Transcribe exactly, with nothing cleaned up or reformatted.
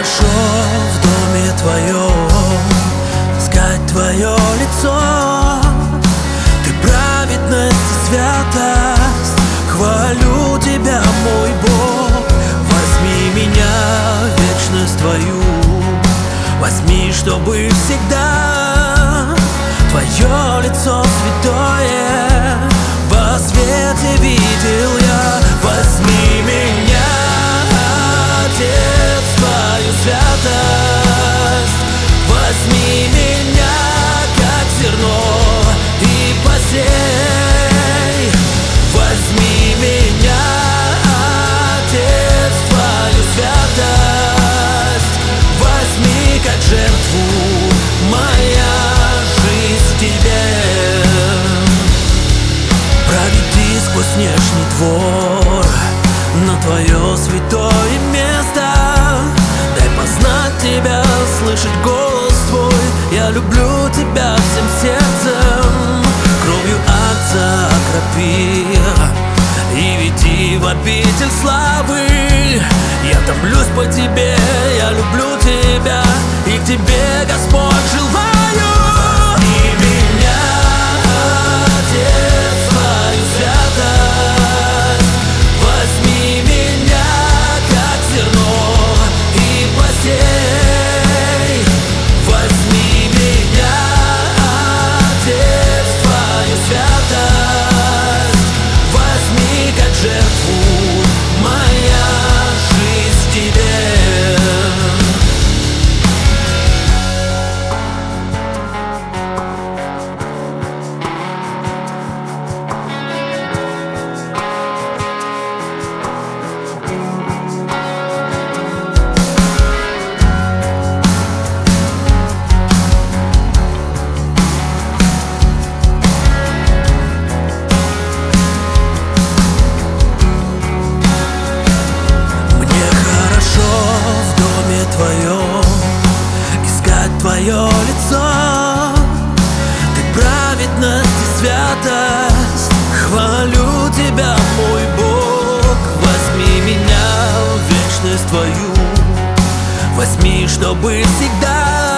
хорошо в доме твоем искать твое лицо. Ты праведность и святость, хвалю тебя, мой Бог. Возьми меня в вечность твою, возьми, чтобы всегда твое лицо святое во свете видел я. Возьми меня, Отец, твою святость, возьми меня, как зерно, и посей. Возьми меня, Отец, твою святость, возьми, как жертву, моя жизнь тебе. Проведи сквозь внешний двор на твое святое место. Дай познать тебя, слышать голос твой. Я люблю тебя всем сердцем. Кровью Агнца окропи и веди в обитель славы. Я томлюсь по тебе, я люблю тебя, и к тебе, Господь, желаю. Возьми меня, Отец, твою святость, возьми меня, как зерно, и посей. Возьми меня, Отец, твою святость, возьми, как жертву, моя жизнь тебе. Искать твое лицо, ты праведность и святость, хвалю тебя, мой Бог. Возьми меня в вечность твою, возьми, чтобы всегда